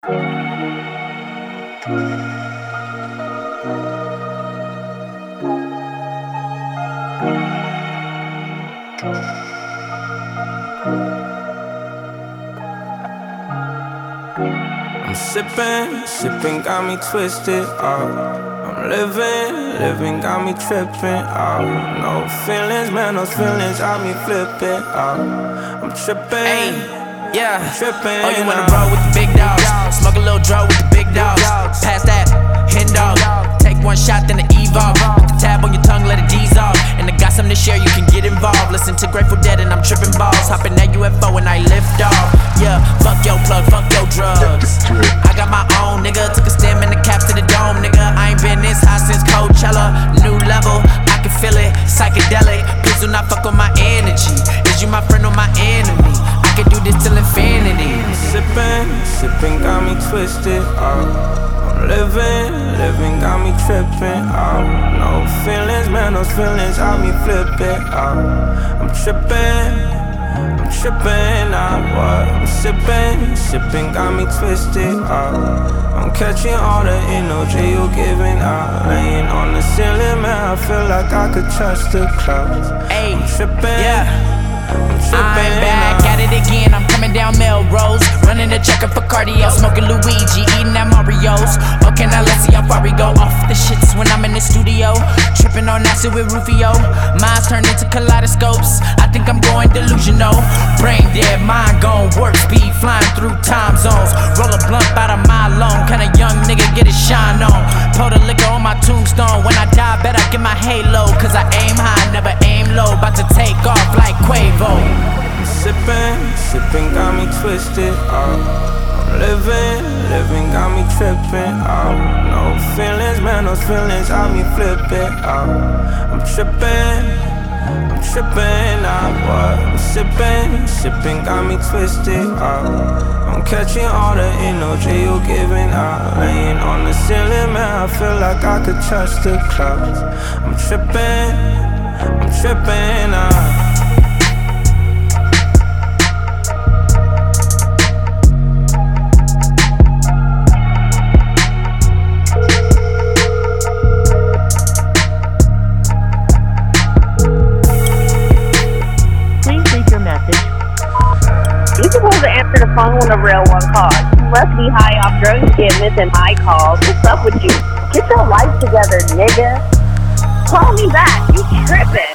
I'm sipping, got me twisted, I'm living, got me tripping, no feelings, man, those feelings got me flipping, I'm tripping, yeah, I'm tripping. Oh, you wanna roll with the big dogs, smoke a little dro with the big dogs, pass that, hen dog, take one shot then the evolve, put the tab on your tongue, let it dissolve, and I got something to share, you can get involved, listen to Grateful Dead and I'm tripping balls, hopping that UFO and I lift off, yeah, fuck your plug, fuck your drugs, I got my own, nigga, took a stem in the caps to the dome, nigga, I ain't been this high since Coachella, new level, I can feel it, psychedelic, please do not fuck with my energy, is you my friend or my enemy, I can do this till infinity. Sipping, got me twisted, I'm living, got me tripping, no feelings, man, those feelings got me flipping, I'm tripping, I'm sipping, got me twisted, I'm catching all the energy you giving out, laying on the ceiling, man, I feel like I could touch the clouds, I'm tripping, yeah. I'm back at it again, I'm coming down Melrose, running a checker for cardio, smoking Luigi, eating at Mario's. Okay, now let's see how far we go off the shits when I'm in the studio, tripping on acid with Rufio, minds turn into kaleidoscopes, I think I'm going delusional, brain dead, mind gon' work speed, flying through time zones, roll a blunt out of my lung, kinda young nigga get his shine on, pour the liquor on my tombstone, when I die better get my halo, cause I aim high, never aim low, about to take off like Quavo. Sipping, got me twisted, I'm living, got me tripping, no feelings, man, those feelings got me flipping, I'm tripping, I'm sipping, got me twisted, I'm catching all the energy you giving out, laying on the ceiling, man, I feel like I could touch the clouds, I'm tripping, You're supposed to answer the phone when a real one calls. You must be high off drugs to get missing my calls. What's up with you? Get your life together, nigga. Call me back. You tripping.